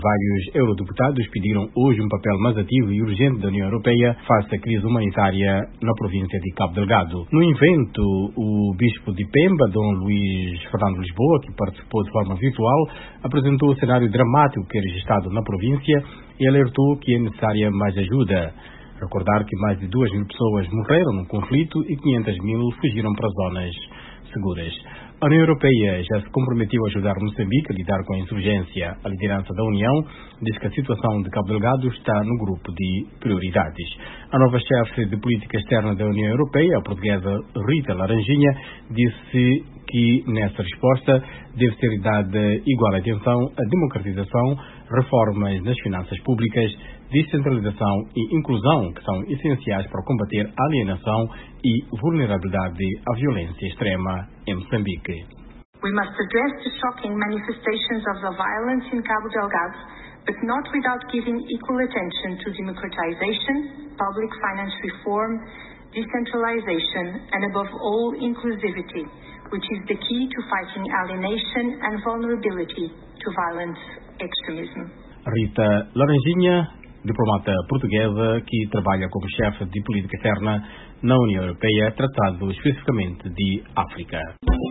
Vários eurodeputados pediram hoje um papel mais ativo e urgente da União Europeia face à crise humanitária na província de Cabo Delgado. No evento, o bispo de Pemba, Dom Luís Fernando Lisboa, que participou de forma virtual, apresentou o cenário dramático que é registrado na província e alertou que é necessária mais ajuda. Recordar que mais de 2.000 pessoas morreram no conflito e 500.000 fugiram para zonas seguras. A União Europeia já se comprometeu a ajudar Moçambique a lidar com a insurgência. A liderança da União diz que a situação de Cabo Delgado está no grupo de prioridades. A nova chefe de política externa da União Europeia, a portuguesa Rita Laranjinha, disse que nessa resposta deve ser dada igual atenção à democratização, reformas nas finanças públicas, descentralização e inclusão, que são essenciais para combater a alienação e vulnerabilidade à violência extrema em Moçambique. We must address the shocking manifestations of the violence in Cabo Delgado, but not without giving equal attention to democratization, public finance reform, decentralization, and above all, inclusivity, which is the key to fighting alienation and vulnerability to violent extremism. Rita Laranjinha, diplomata portuguesa que trabalha como chefe de política externa na União Europeia, tratado especificamente de África.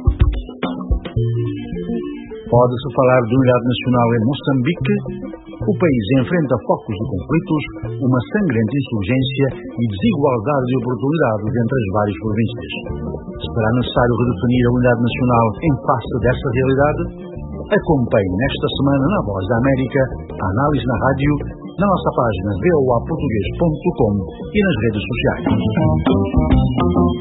Pode-se falar de unidade nacional em Moçambique? O país enfrenta focos de conflitos, uma sangrenta insurgência e desigualdade de oportunidades entre as várias províncias. Será necessário redefinir a unidade nacional em face dessa realidade? Acompanhe nesta semana na Voz da América a análise na rádio, na nossa página voaportugues.com e nas redes sociais.